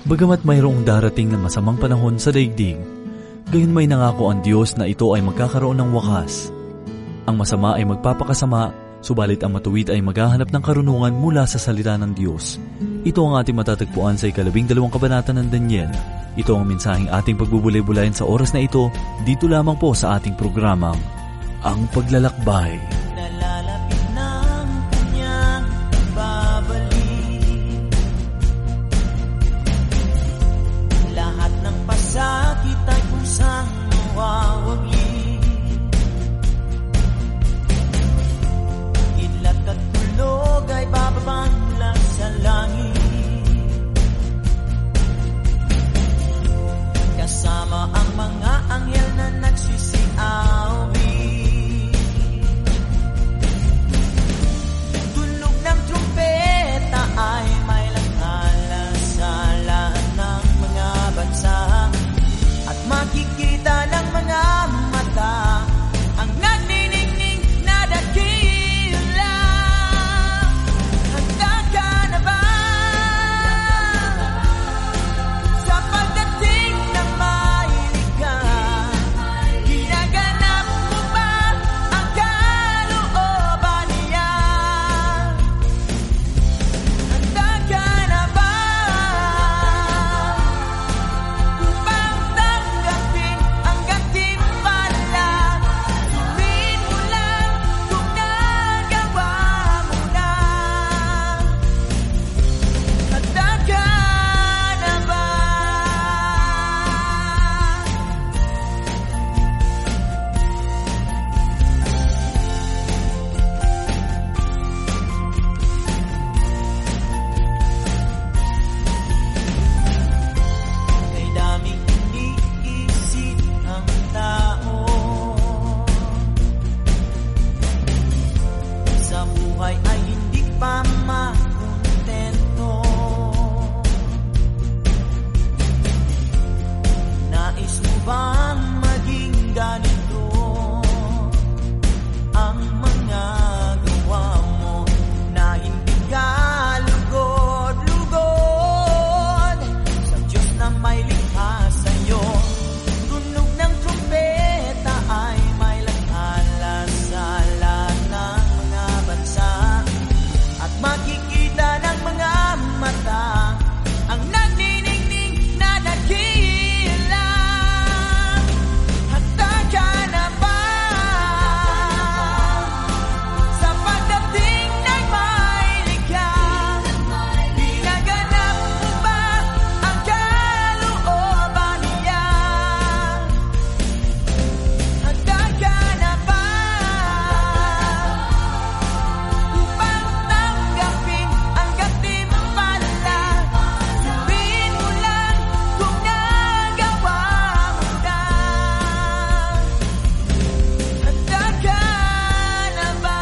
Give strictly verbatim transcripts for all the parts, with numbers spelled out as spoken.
Bagamat mayroong darating na masamang panahon sa daigdig, gayon may nangako ang Diyos na ito ay magkakaroon ng wakas. Ang masama ay magpapakasama, subalit ang matuwid ay maghahanap ng karunungan mula sa salita ng Diyos. Ito ang ating matatagpuan sa ikalabing dalawang kabanata ng Daniel. Ito ang mensaheng ating pagbubulay-bulayan sa oras na ito, dito lamang po sa ating programang, Ang Paglalakbay. Kasama ang mga anghel na nagsisiawi. Tunog ng trumpeta ay may langhala sa lahat ng mga bansa. At makikita ng mga mata ang nagniningning na dakila. Handa ka na ba sa pagdating ng mailiga? Ginaganap mo ba ang kalooban niya? Handa ka na ba upang tanggapin ang gantimpala? Sumin mo lang kung nagawa mo na. Handa ka na ba? Kay daming iniisip ang tao sa buhay ay hindi pa makontento. Nais mo bang maging ganito ang mga gawa mo, na hindi ka lugod-lugod sa Diyos na may likha sa'yo? Tunog ng trumpeta ay may langhala sa lahat ng mga bansa. At makikita ng mga mata ang nagniningning na dakila. Handa ka na ba sa pagdating ng mailiga? Ginaganap mo ba ang kalooban niya? Handa ka na ba upang tanggapin ang gantimpala? Sabihin mo lang kung nagawa mo na. Handa ka na ba?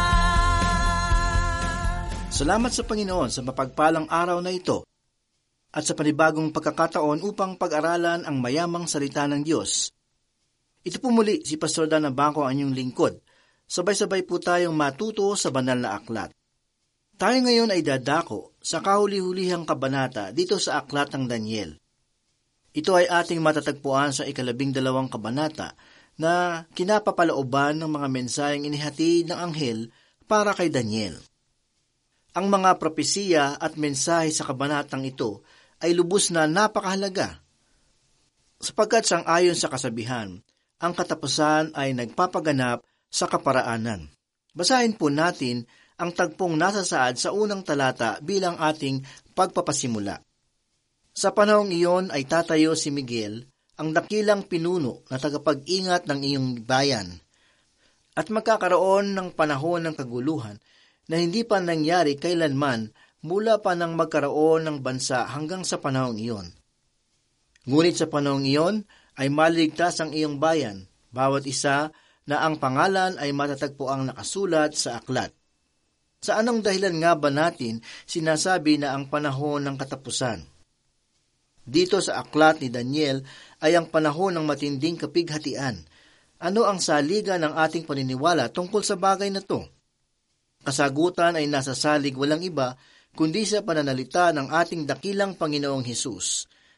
Salamat sa Panginoon sa mapagpalang araw na ito at sa panibagong pagkakataon upang pag-aralan ang mayamang salita ng Diyos. Ito po muli si Pastor Dan Abangco, ang inyong lingkod. Sabay-sabay po tayong matuto sa banal na aklat. Tayo ngayon ay dadako sa kahuli-hulihang kabanata dito sa aklat ng Daniel. Ito ay ating matatagpuan sa ikalabing dalawang kabanata na kinapapalooban ng mga mensaheng inihatid ng anghel para kay Daniel. Ang mga propesiya at mensahe sa kabanatang ito ay lubos na napakahalaga, sapagkat sang-ayon sa kasabihan, ang katapusan ay nagpapaganap sa kaparaanan. Basahin po natin ang tagpong nasasaad sa unang talata bilang ating pagpapasimula. Sa panahong iyon ay tatayo si Miguel, ang dakilang pinuno na tagapag-ingat ng iyong bayan, at magkakaroon ng panahon ng kaguluhan na hindi pa nangyari kailanman mula pa nang magkaroon ng bansa hanggang sa panahong iyon. Ngunit sa panahong iyon ay maligtas ang iyong bayan, bawat isa na ang pangalan ay matatagpuang nakasulat sa aklat. Sa anong dahilan nga ba natin sinasabi na ang panahon ng katapusan? Dito sa aklat ni Daniel ay ang panahon ng matinding kapighatian. Ano ang saligan ng ating paniniwala tungkol sa bagay na to? Kasagutan ay nasa salig walang iba kundi sa pananalita ng ating dakilang Panginoong Hesus,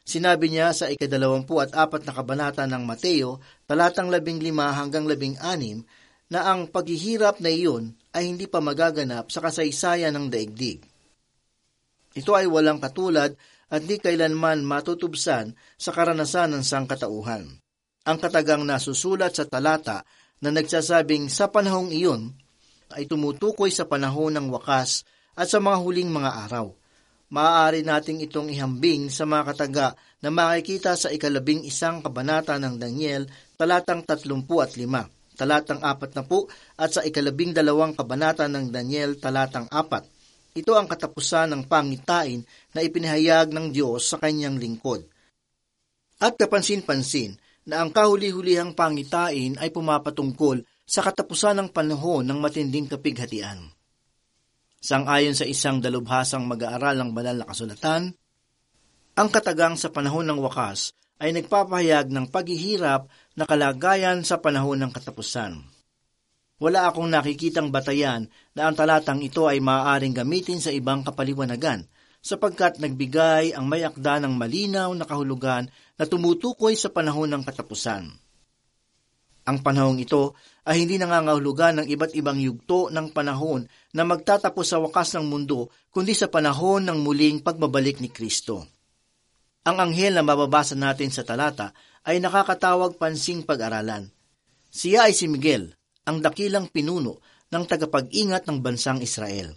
Sinabi niya sa ikadalawampu at apat na kabanata ng Mateo, talatang labing lima hanggang labing anim, na ang paghihirap na iyon ay hindi pa magaganap sa kasaysayan ng daigdig. Ito ay walang katulad at di kailanman matutubsan sa karanasan ng sangkatauhan. Ang katagang nasusulat sa talata na nagsasabing sa panahong iyon ay tumutukoy sa panahon ng wakas at sa mga huling mga araw. Maaari nating itong ihambing sa mga kataga na makikita sa ikalabing isang kabanata ng Daniel, talatang tatlumpu at lima, talatang apat na po, at sa ikalabing dalawang kabanata ng Daniel, talatang apat. Ito ang katapusan ng pangitain na ipinahayag ng Diyos sa kanyang lingkod. At kapansin-pansin na ang kahuli-hulihang pangitain ay pumapatungkol sa katapusan ng panahon ng matinding kapighatian. Sang-ayon sa isang dalubhasang mag-aaral ng banal na kasulatan, ang katagang sa panahon ng wakas ay nagpapahayag ng paghihirap na kalagayan sa panahon ng katapusan. Wala akong nakikitang batayan na ang talatang ito ay maaaring gamitin sa ibang kapaliwanagan, sapagkat nagbigay ang may akda ng malinaw na kahulugan na tumutukoy sa panahon ng katapusan. Ang panahong ito ay hindi nangangahulugan ng iba't ibang yugto ng panahon na magtatapos sa wakas ng mundo, kundi sa panahon ng muling pagbabalik ni Kristo. Ang anghel na mababasa natin sa talata ay nakakatawag pansing pag-aralan. Siya ay si Miguel, ang dakilang pinuno ng tagapag-ingat ng bansang Israel.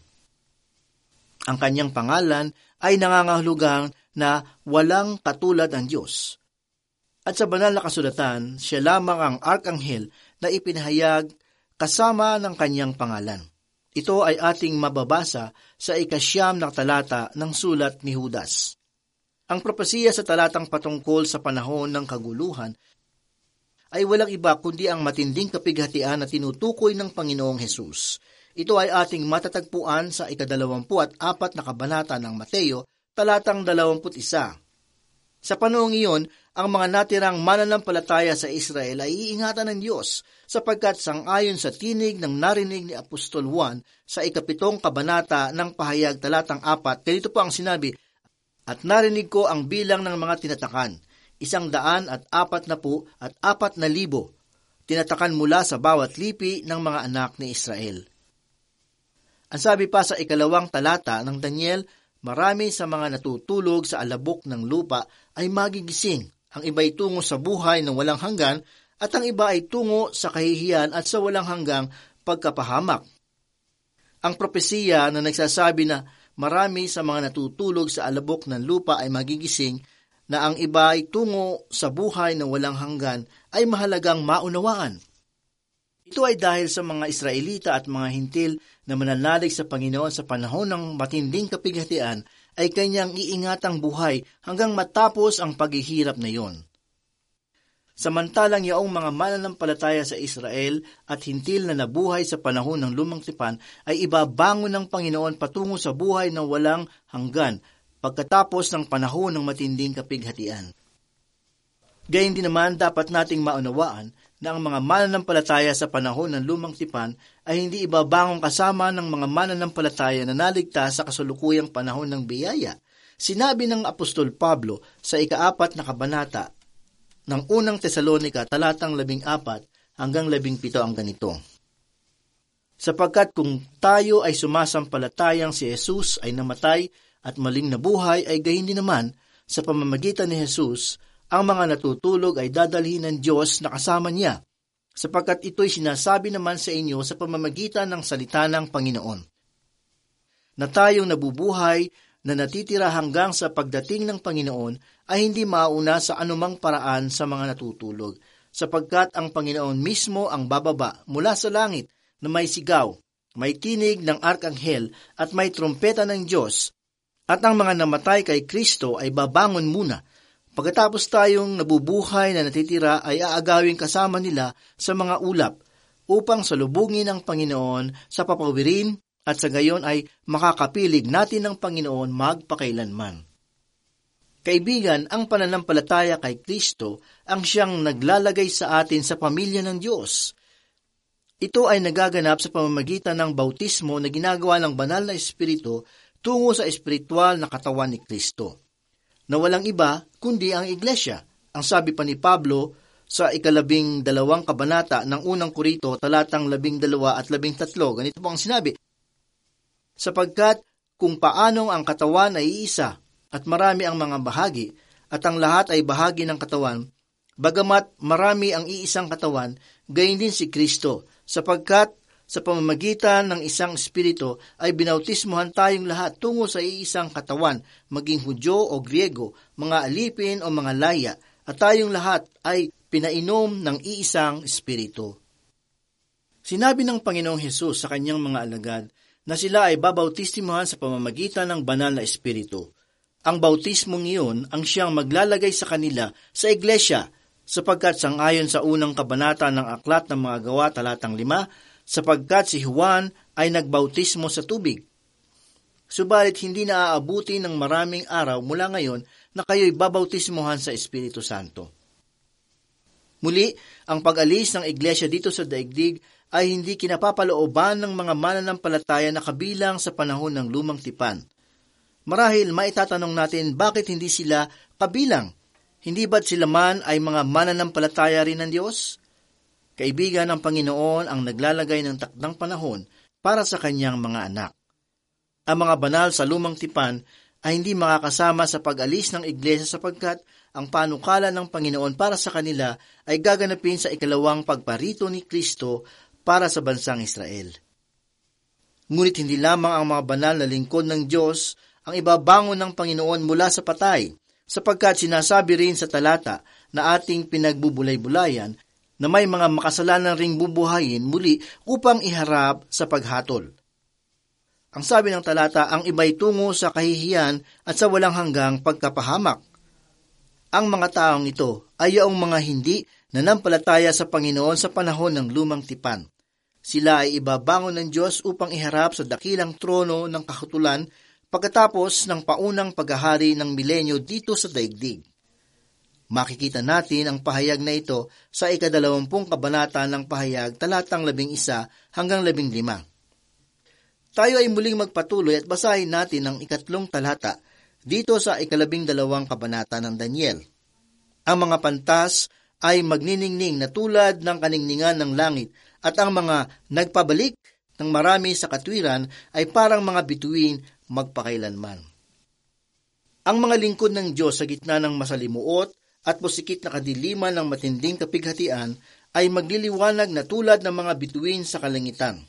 Ang kanyang pangalan ay nangangahulugang na walang katulad ang Diyos. At sa banal na kasulatan, siya lamang ang arkanghel na ipinahayag kasama ng kanyang pangalan. Ito ay ating mababasa sa ikasyam na talata ng sulat ni Judas. Ang propesiya sa talatang patungkol sa panahon ng kaguluhan ay walang iba kundi ang matinding kapighatian na tinutukoy ng Panginoong Hesus. Ito ay ating matatagpuan sa ikadalawampu at apat na kabanata ng Mateo, talatang dalawamput isa. Sa panahong iyon, ang mga natirang mananampalataya sa Israel ay iingatan ng Diyos, sapagkat sang-ayon sa tinig ng narinig ni Apostol Juan sa ikapitong kabanata ng pahayag talatang apat, ganito po ang sinabi, "At narinig ko ang bilang ng mga tinatakan, isang daan at apat na po at apat na libo, tinatakan mula sa bawat lipi ng mga anak ni Israel." Ang sabi pa sa ikalawang talata ng Daniel, marami sa mga natutulog sa alabok ng lupa ay magigising. Ang iba ay tungo sa buhay ng walang hanggan at ang iba ay tungo sa kahihiyan at sa walang hanggang pagkapahamak. Ang propesiya na nagsasabi na marami sa mga natutulog sa alabok ng lupa ay magigising na ang iba ay tungo sa buhay ng walang hanggan ay mahalagang maunawaan. Ito ay dahil sa mga Israelita at mga Hintil na mananalig sa Panginoon sa panahon ng matinding kapighatian ay kanyang iingatang buhay hanggang matapos ang paghihirap na iyon. Samantalang yaong mga mananampalataya sa Israel at Hintil na nabuhay sa panahon ng Lumang Tipan ay ibabangon ng Panginoon patungo sa buhay ng walang hanggan pagkatapos ng panahon ng matinding kapighatian. Gayun din naman dapat nating maunawaan na ang mga mananampalataya sa panahon ng Lumang Tipan ay hindi ibabangong kasama ng mga mananampalataya na naligtas sa kasalukuyang panahon ng biyaya. Sinabi ng Apostol Pablo sa ikaapat na kabanata ng unang Tesalonika, talatang labing apat hanggang labing pito ang ganito. Sapagkat kung tayo ay sumasampalatayang si Jesus ay namatay at maling nabuhay, ay gayon din naman sa pamamagitan ni Jesus, ang mga natutulog ay dadalhin ng Diyos na kasama niya, sapagkat ito'y sinasabi naman sa inyo sa pamamagitan ng salita ng Panginoon. Na tayong nabubuhay na natitira hanggang sa pagdating ng Panginoon ay hindi mauna sa anumang paraan sa mga natutulog, sapagkat ang Panginoon mismo ang bababa mula sa langit na may sigaw, may tinig ng arkanghel at may trompeta ng Diyos, at ang mga namatay kay Kristo ay babangon muna. Pagkatapos tayong nabubuhay na natitira ay aagawin kasama nila sa mga ulap upang salubungin ang Panginoon sa papawirin at sa gayon ay makakapilig natin ng Panginoon magpakailanman. Kaibigan, ang pananampalataya kay Kristo ang siyang naglalagay sa atin sa pamilya ng Diyos. Ito ay nagaganap sa pamamagitan ng bautismo na ginagawa ng banal na Espiritu tungo sa espiritual na katawan ni Kristo. na walang iba kundi ang iglesia. Ang sabi pa ni Pablo sa ikalabing dalawang kabanata ng unang Korinto, talatang labing dalawa at labing tatlo, ganito po ang sinabi, sapagkat kung paanong ang katawan ay iisa at marami ang mga bahagi at ang lahat ay bahagi ng katawan, bagamat marami ang iisang katawan, gayon din si Kristo, sapagkat sa pamamagitan ng isang espiritu ay binautismuhan tayong lahat tungo sa iisang katawan, maging Hudyo o Griego, mga alipin o mga laya, at tayong lahat ay pinainom ng iisang espiritu. Sinabi ng Panginoong Hesus sa kanyang mga alagad na sila ay babautismuhan sa pamamagitan ng banal na espiritu. Ang bautismong iyon ang siyang maglalagay sa kanila sa iglesia, sapagkat sangayon sa unang kabanata ng Aklat ng mga Gawa talatang lima, sapagkat si Juan ay nagbautismo sa tubig. Subalit hindi na aabuti ng maraming araw mula ngayon na kayo'y babautismuhan sa Espiritu Santo. Muli, ang pag-alis ng iglesia dito sa daigdig ay hindi kinapapalooban ng mga mananampalataya na kabilang sa panahon ng lumang tipan. Marahil maitatanong natin bakit hindi sila kabilang. Hindi ba't sila man ay mga mananampalataya rin ng Diyos? Kaibigan ng Panginoon ang naglalagay ng takdang panahon para sa kanyang mga anak. Ang mga banal sa lumang tipan ay hindi makakasama sa pag-alis ng iglesia sapagkat ang panukala ng Panginoon para sa kanila ay gaganapin sa ikalawang pagparito ni Kristo para sa bansang Israel. Ngunit hindi lamang ang mga banal na lingkod ng Diyos ang ibabangon ng Panginoon mula sa patay, sapagkat sinasabi rin sa talata na ating pinagbubulay-bulayan na may mga makasalanan ring bubuhayin muli upang iharap sa paghatol. Ang sabi ng talata, ang iba'y tungo sa kahihiyan at sa walang hanggang pagkapahamak. Ang mga taong ito ay yaong mga hindi nanampalataya sa Panginoon sa panahon ng lumang tipan. Sila ay ibabangon ng Diyos upang iharap sa dakilang trono ng kahutulan pagkatapos ng paunang paghahari ng milenyo dito sa daigdig. Makikita natin ang pahayag na ito sa ikadalawampung kabanata ng pahayag talatang labing isa hanggang labing lima. Tayo ay muling magpatuloy at basahin natin ang ikatlong talata dito sa ikalabing dalawang kabanata ng Daniel. Ang mga pantas ay magniningning na tulad ng kaningningan ng langit at ang mga nagpabalik ng marami sa katwiran ay parang mga bituin magpakailanman. Ang mga lingkod ng Diyos sa gitna ng masalimuot at pusikit na kadiliman ng matinding kapighatian ay magliliwanag na tulad ng mga bituin sa kalangitan.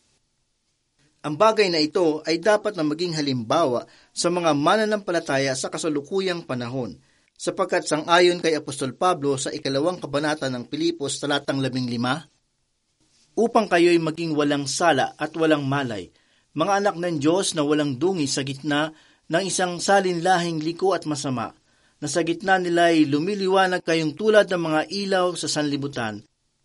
Ang bagay na ito ay dapat na maging halimbawa sa mga mananampalataya sa kasalukuyang panahon, sapagkat sangayon kay Apostol Pablo sa ikalawang kabanata ng Pilipos talatang labing lima, upang kayo'y maging walang sala at walang malay, mga anak ng Diyos na walang dungis sa gitna ng isang salinlahing liko at masama, na sa gitna nila'y lumiliwanag kayong tulad ng mga ilaw sa sanlibutan,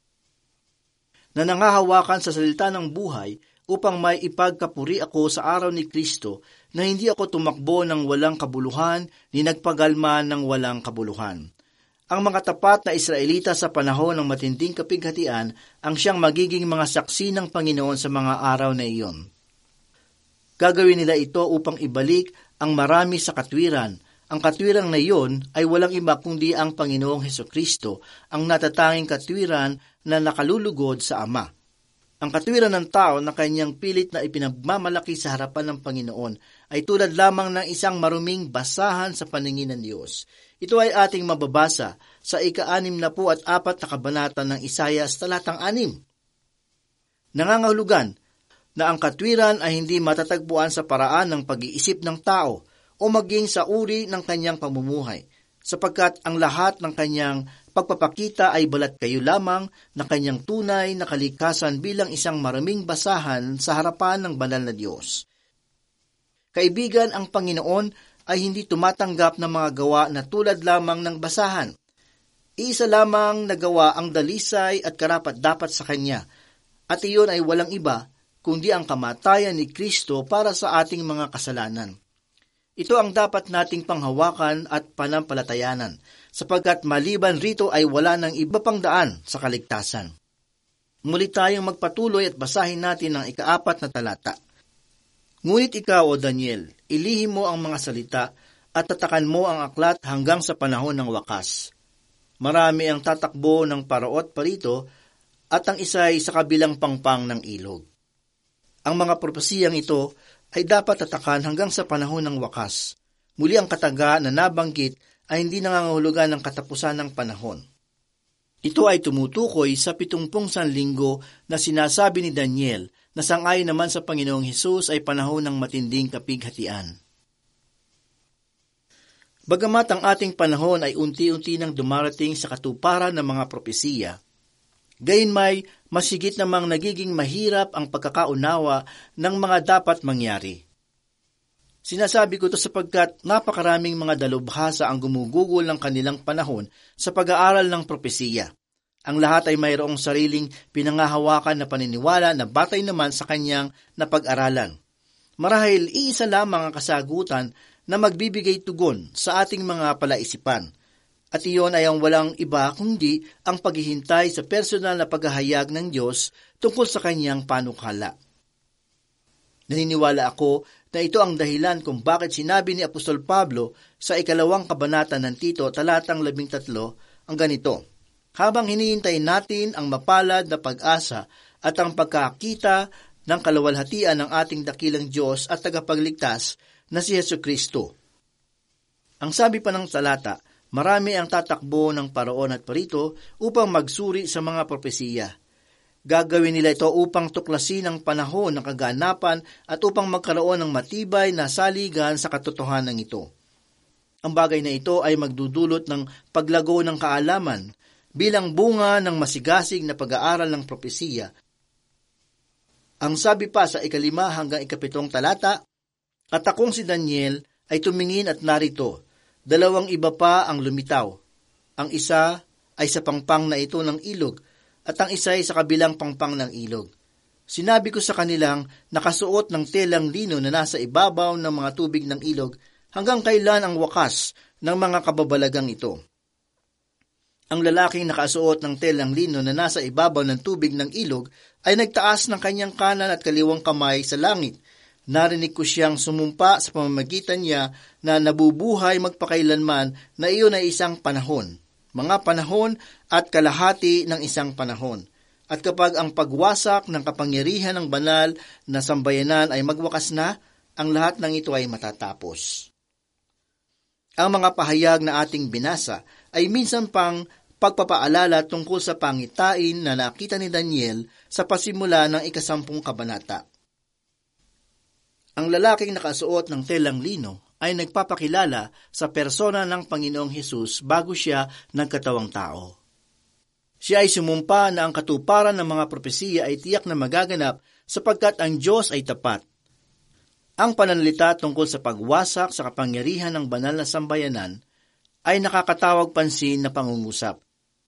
na nangahawakan sa salita ng buhay, upang may ipagkapuri ako sa araw ni Kristo, na hindi ako tumakbo ng walang kabuluhan, ni nagpagalma ng walang kabuluhan. Ang mga tapat na Israelita sa panahon ng matinding kapighatian ang siyang magiging mga saksi ng Panginoon sa mga araw na iyon. Gagawin nila ito upang ibalik ang marami sa katwiran. Ang katwiran na iyon ay walang iba kundi ang Panginoong Hesukristo, ang natatanging katwiran na nakalulugod sa Ama. Ang katwiran ng tao na kanyang pilit na ipinagmamalaki sa harapan ng Panginoon ay tulad lamang ng isang maruming basahan sa paningin ng Diyos. Ito ay ating mababasa sa ika-anim na po at apat na kabanata ng Isayas talatang anim. Nangangahulugan na ang katwiran ay hindi matatagpuan sa paraan ng pag-iisip ng tao o maging sa uri ng kanyang pamumuhay, sapagkat ang lahat ng kanyang pagpapakita ay balat kayo lamang na kanyang tunay na kalikasan bilang isang maraming basahan sa harapan ng banal na Diyos. Kaibigan, ang Panginoon ay hindi tumatanggap ng mga gawa na tulad lamang ng basahan. Iisa lamang na gawa ang dalisay at karapat-dapat sa Kanya, at iyon ay walang iba kundi ang kamatayan ni Kristo para sa ating mga kasalanan. Ito ang dapat nating panghawakan at panampalatayanan, sapagkat maliban rito ay wala ng iba pang daan sa kaligtasan. Muli tayong magpatuloy at basahin natin ang ikaapat na talata. Ngunit ikaw, O Daniel, ilihim mo ang mga salita at tatakan mo ang aklat hanggang sa panahon ng wakas. Marami ang tatakbo ng paraot parito at ang isa'y sa kabilang pangpang ng ilog. Ang mga propesiyang ito ay dapat tatakan hanggang sa panahon ng wakas. Muli ang kataga na nabanggit ay hindi nangangahulugan ng katapusan ng panahon. Ito ay tumutukoy sa pitungpung sanlinggo na sinasabi ni Daniel na sangayon naman sa Panginoong Hesus ay panahon ng matinding kapighatian. Bagamat ang ating panahon ay unti-unti nang dumarating sa katuparan ng mga propesiya, gayunmay masigit namang nagiging mahirap ang pagkakaunawa ng mga dapat mangyari. Sinasabi ko ito sapagkat napakaraming mga dalubhasa ang gumugugol ng kanilang panahon sa pag-aaral ng propesiya. Ang lahat ay mayroong sariling pinangahawakan na paniniwala na batay naman sa kanyang napag-aralan. Marahil iisa lamang ang kasagutan na magbibigay tugon sa ating mga palaisipan. At iyon ay ang walang iba kundi ang paghihintay sa personal na paghahayag ng Diyos tungkol sa kanyang panukala. Naniniwala ako na ito ang dahilan kung bakit sinabi ni Apostol Pablo sa ikalawang kabanata ng Tito talatang labing tatlo ang ganito, habang hinihintay natin ang mapalad na pag-asa at ang pagkakita ng kaluwalhatian ng ating dakilang Diyos at tagapagligtas na si Jesucristo. Ang sabi pa ng talata, marami ang tatakbo ng paraon at parito upang magsuri sa mga propesiya. Gagawin nila ito upang tuklasin ang panahon ng kaganapan at upang magkaroon ng matibay na saligan sa katotohanan ito. Ang bagay na ito ay magdudulot ng paglago ng kaalaman bilang bunga ng masigasig na pag-aaral ng propesiya. Ang sabi pa sa ikalima hanggang ikapitong talata, at akong si Daniel ay tumingin at narito, dalawang iba pa ang lumitaw. Ang isa ay sa pangpang na ito ng ilog, at ang isa ay sa kabilang pangpang ng ilog. Sinabi ko sa kanilang nakasuot ng telang lino na nasa ibabaw ng mga tubig ng ilog, hanggang kailan ang wakas ng mga kababalagang ito. Ang lalaking nakasuot ng telang lino na nasa ibabaw ng tubig ng ilog ay nagtaas ng kanyang kanan at kaliwang kamay sa langit. Narinig ko siyang sumumpa sa pamamagitan niya na nabubuhay magpakailanman na iyon ay isang panahon, mga panahon at kalahati ng isang panahon. At kapag ang pagwasak ng kapangyarihan ng banal na sambayanan ay magwakas na, ang lahat ng ito ay matatapos. Ang mga pahayag na ating binasa ay minsan pang pagpapaalala tungkol sa pangitain na nakita ni Daniel sa pasimula ng ikasampung kabanata. Ang lalaking nakasuot ng telang lino ay nagpapakilala sa persona ng Panginoong Hesus bago siya nagkatawang tao. Siya ay sumumpa na ang katuparan ng mga propesiya ay tiyak na magaganap sapagkat ang Diyos ay tapat. Ang pananalita tungkol sa pagwasak sa kapangyarihan ng banal na sambayanan ay nakakatawag pansin na pangungusap.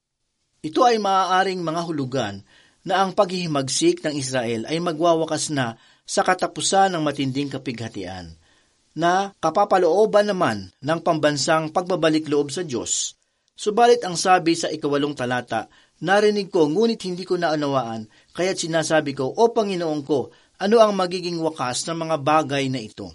Ito ay maaaring mga hulugan na ang paghihimagsik ng Israel ay magwawakas na sa katapusan ng matinding kapighatian, na kapapalooban naman ng pambansang pagbabalik loob sa Diyos. Subalit ang sabi sa ikawalong talata, narinig ko ngunit hindi ko naunawaan, kaya't sinasabi ko, O Panginoon ko, ano ang magiging wakas ng mga bagay na ito?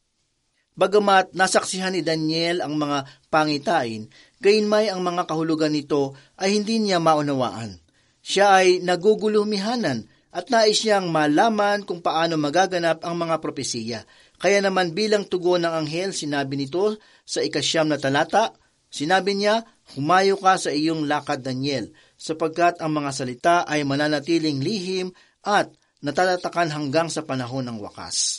Bagamat nasaksihan ni Daniel ang mga pangitain, gayunmay ang mga kahulugan nito ay hindi niya maunawaan. Siya ay nagugulumihanan at nais niyang malaman kung paano magaganap ang mga propesiya. Kaya naman bilang tugon ng anghel, sinabi nito sa ikasyam na talata, sinabi niya, humayo ka sa iyong lakad, Daniel, sapagkat ang mga salita ay mananatiling lihim at natatatakan hanggang sa panahon ng wakas.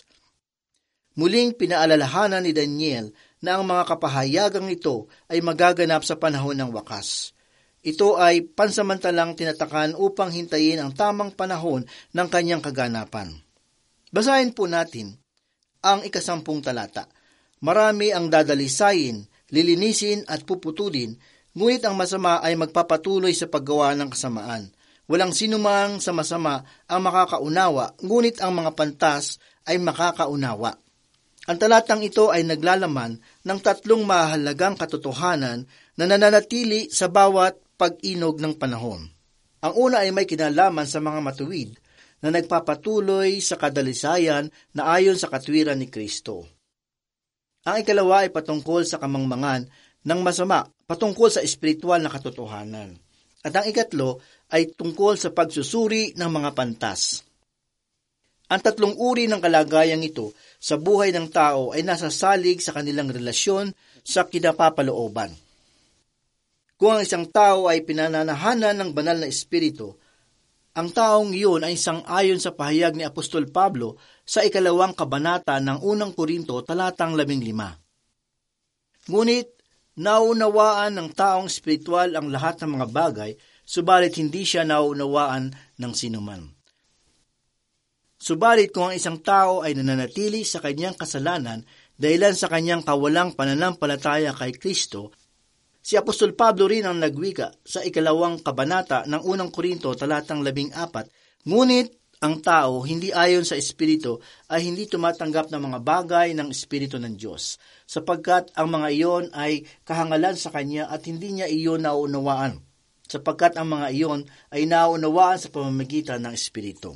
Muling pinaalalahanan ni Daniel na ang mga kapahayagang ito ay magaganap sa panahon ng wakas. Ito ay pansamantalang tinatakan upang hintayin ang tamang panahon ng kanyang kaganapan. Basahin po natin ang ikasampung talata. Marami ang dadalisayin, lilinisin at puputulin, ngunit ang masama ay magpapatuloy sa paggawa ng kasamaan. Walang sinumang sa masama ang makakaunawa, ngunit ang mga pantas ay makakaunawa. Ang talatang ito ay naglalaman ng tatlong mahalagang katotohanan na nananatili sa bawat pag-inog ng panahon. Ang una ay may kinalaman sa mga matuwid na nagpapatuloy sa kadalisayan na ayon sa katwiran ni Kristo. Ang ikalawa ay patungkol sa kamangmangan ng masama, patungkol sa espiritual na katotohanan. At ang ikatlo ay tungkol sa pagsusuri ng mga pantas. Ang tatlong uri ng kalagayang ito sa buhay ng tao ay nasasalig sa kanilang relasyon sa kinapapalooban. Kung ang isang tao ay pinananahanan ng banal na espiritu, ang taong iyon ay sang-ayon sa pahayag ni Apostol Pablo sa ikalawang kabanata ng unang Korinto talatang labing lima. Ngunit naunawaan ng taong espiritual ang lahat ng mga bagay, subalit hindi siya naunawaan ng sinuman. Subalit kung ang isang tao ay nananatili sa kanyang kasalanan dahilan sa kanyang kawalang pananampalataya kay Kristo, si Apostol Pablo rin ang nagwika sa ikalawang kabanata ng unang Korinto talatang labing apat, ngunit ang tao hindi ayon sa Espiritu ay hindi tumatanggap ng mga bagay ng Espiritu ng Diyos, sapagkat ang mga iyon ay kahangalan sa kanya at hindi niya iyon nauunawaan, sapagkat ang mga iyon ay nauunawaan sa pamamagitan ng Espiritu.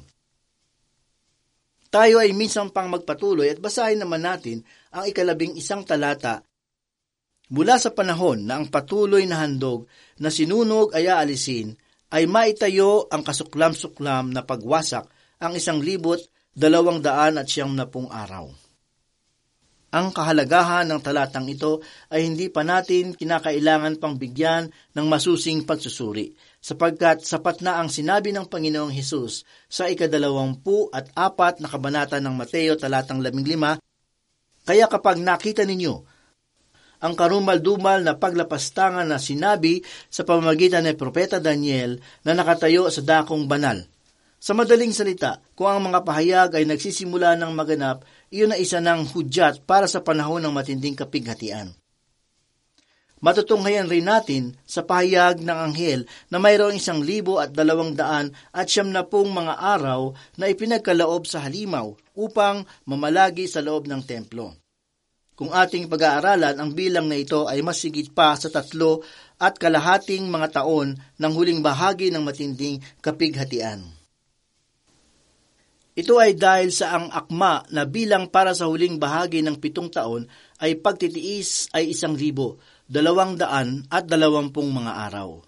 Tayo ay minsan pang magpatuloy at basahin naman natin ang ikalabing isang talata. Mula sa panahon na ang patuloy na handog na sinunog ay aalisin, ay maitayo ang kasuklam-suklam na pagwasak ang isang libot, dalawang daan at siyam na pung araw. Ang kahalagahan ng talatang ito ay hindi pa natin kinakailangan pang bigyan ng masusing pagsusuri, sapagkat sapat na ang sinabi ng Panginoong Hesus sa ikadalawampu at apat na kabanata ng Mateo talatang labing lima, kaya kapag nakita ninyo ang karumal-dumal na paglapastangan na sinabi sa pamamagitan ni Propeta Daniel na nakatayo sa dakong banal. Sa madaling salita, kung ang mga pahayag ay nagsisimula ng maganap, iyon ay isa ng hudyat para sa panahon ng matinding kapighatian. Matutunghayan rin natin sa pahayag ng anghel na mayroong isang libo at dalawang daan at siyam na pung mga araw na ipinagkalaob sa halimaw upang mamalagi sa loob ng templo. Kung ating pag-aaralan, ang bilang na ito ay mas higit pa sa tatlo at kalahating mga taon ng huling bahagi ng matinding kapighatian. Ito ay dahil sa ang akma na bilang para sa huling bahagi ng pitong taon ay pagtitiis ay isang libo, dalawang daan at dalawampung mga araw.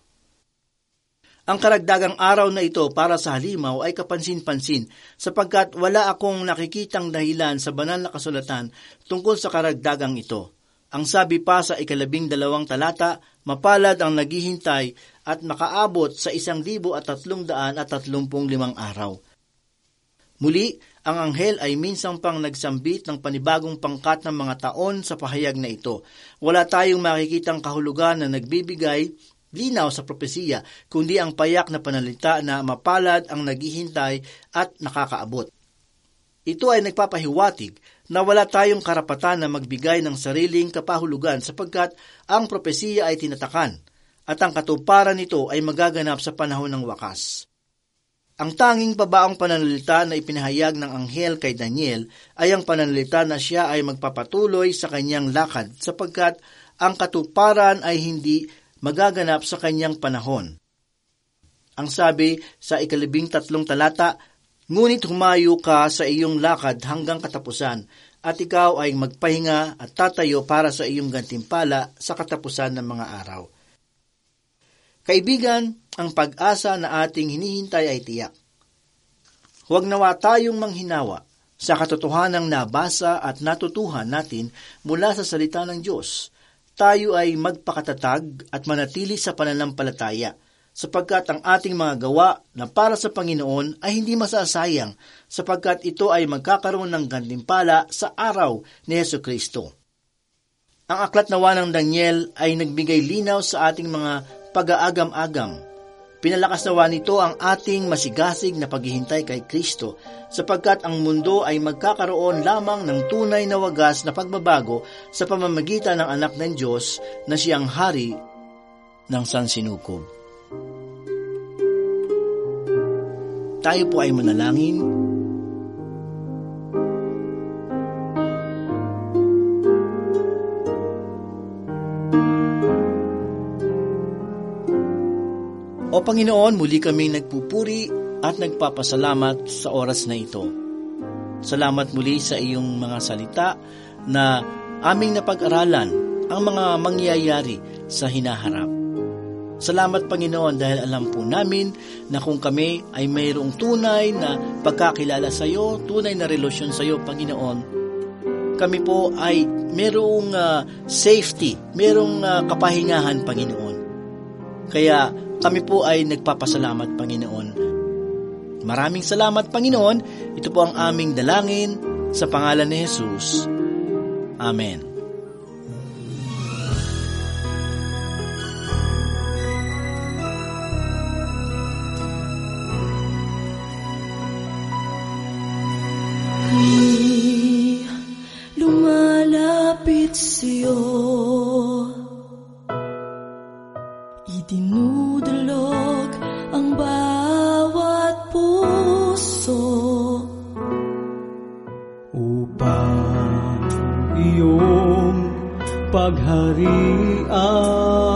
Ang karagdagang araw na ito para sa halimaw ay kapansin-pansin sapagkat wala akong nakikitang dahilan sa banal na kasulatan tungkol sa karagdagang ito. Ang sabi pa sa ikalabing dalawang talata, mapalad ang naghihintay at makaabot sa isang libo at tatlong daan at tatlumpung limang araw. Muli, ang anghel ay minsang pang nagsambit ng panibagong pangkat ng mga taon sa pahayag na ito. Wala tayong makikitang kahulugan na nagbibigay linaw sa propesiya, kundi ang payak na panalita na mapalad ang naghihintay at nakakaabot. Ito ay nagpapahiwatig na wala tayong karapatan na magbigay ng sariling kapahulugan sapagkat ang propesiya ay tinatakan at ang katuparan nito ay magaganap sa panahon ng wakas. Ang tanging babaong pananalita na ipinahayag ng anghel kay Daniel ay ang pananalita na siya ay magpapatuloy sa kanyang lakad sapagkat ang katuparan ay hindi magaganap sa kanyang panahon. Ang sabi sa ikalabing tatlong talata, ngunit humayo ka sa iyong lakad hanggang katapusan at ikaw ay magpahinga at tatayo para sa iyong gantimpala sa katapusan ng mga araw. Kaibigan, ang pag-asa na ating hinihintay ay tiyak. Huwag nawa tayong manghinawa sa katotohanang nabasa at natutuhan natin mula sa salita ng Diyos. Tayo ay magpakatatag at manatili sa pananampalataya, sapagkat ang ating mga gawa na para sa Panginoon ay hindi masasayang, sapagkat ito ay magkakaroon ng gantimpala sa araw ni Hesukristo. Ang aklat nawa ng Daniel ay nagbigay linaw sa ating mga pag-aagam-agam. Pinalakas nawa nito ang ating masigasig na paghihintay kay Kristo, sapagkat ang mundo ay magkakaroon lamang ng tunay na wagas na pagbabago sa pamamagitan ng anak ng Diyos na siyang hari ng sansinukob. Tayo po ay manalangin. O Panginoon, muli kaming nagpupuri at nagpapasalamat sa oras na ito. Salamat muli sa iyong mga salita na aming napag-aralan ang mga mangyayari sa hinaharap. Salamat, Panginoon, dahil alam po namin na kung kami ay mayroong tunay na pagkakilala sa iyo, tunay na relasyon sa iyo, Panginoon, kami po ay mayroong uh, safety, mayroong uh, kapahingahan, Panginoon. Kaya kami po ay nagpapasalamat, Panginoon. Maraming salamat, Panginoon. Ito po ang aming dalangin sa pangalan ni Jesus. Amen. Lumalapit sa'yo, idinudulog ang bawat puso upang iyong pagharian